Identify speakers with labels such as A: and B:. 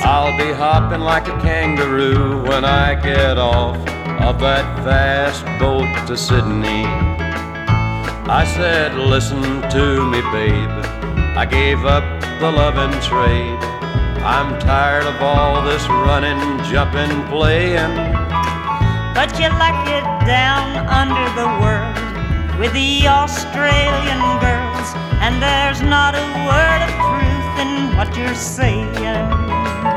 A: I'll be hopping like a kangaroo when I get off of that fast boat to Sydney. I said, listen to me, babe, I gave up the loving trade. I'm tired of all this running, jumping, playing.
B: But you like it down under the world with the Australian girls, and there's not a word of truth in what you're saying.